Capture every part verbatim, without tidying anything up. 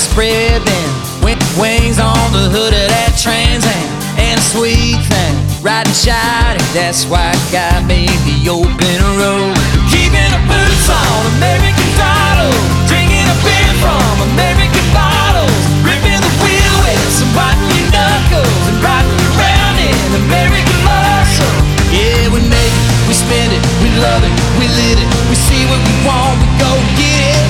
spread them wings on the hood of that Trans Am. And a sweet thing, riding shiny, that's why I got me the open road. Keeping the boots on American titles, drinking a beer from American bottles, ripping the wheel with and biting your knuckles, and riding around in American muscle. Yeah, we make it, we spend it, we love it, we live it, we see what we want, we go get it.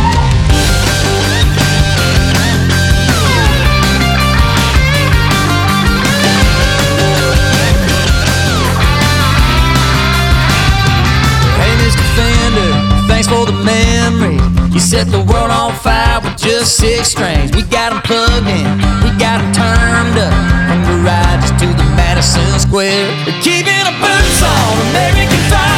Thanks for the memories. You set the world on fire with just six strings. We got them plugged in, we got them turned up, from the Ridges to the Madison Square. We're keeping our boots on American fire.